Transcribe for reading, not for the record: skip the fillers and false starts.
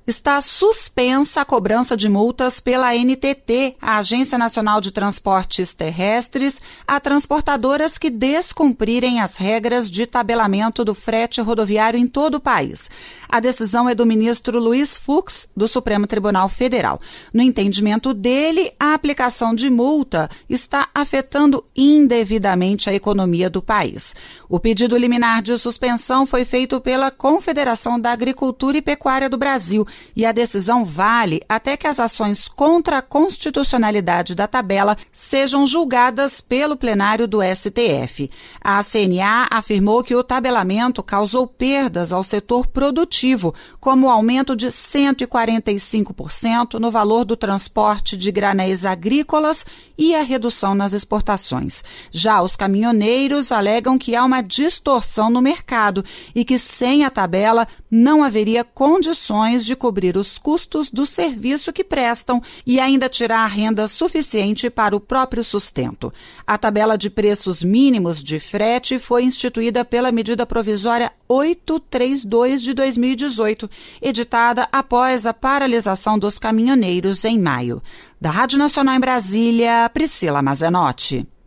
Está suspensa a cobrança de multas pela ANTT, a Agência Nacional de Transportes Terrestres, a transportadoras que descumprirem as regras de tabelamento do frete rodoviário em todo o país. A decisão é do ministro Luiz Fux, do Supremo Tribunal Federal. No entendimento dele, a aplicação de multa está afetando indevidamente a economia do país. O pedido liminar de suspensão foi feito pela Confederação da Agricultura e Pecuária do Brasil e a decisão vale até que as ações contra a constitucionalidade da tabela sejam julgadas pelo plenário do STF. A CNA afirmou que o tabelamento causou perdas ao setor produtivo, como o aumento de 145% no valor do transporte de granéis agrícolas e a redução nas exportações. Já os caminhoneiros alegam que há uma distorção no mercado e que sem a tabela não haveria condições de cobrir os custos do serviço que prestam e ainda tirar renda suficiente para o próprio sustento. A tabela de preços mínimos de frete foi instituída pela medida provisória 832 de 2018, editada após a paralisação dos caminhoneiros em maio. Da Rádio Nacional em Brasília, Priscila Mazenotti.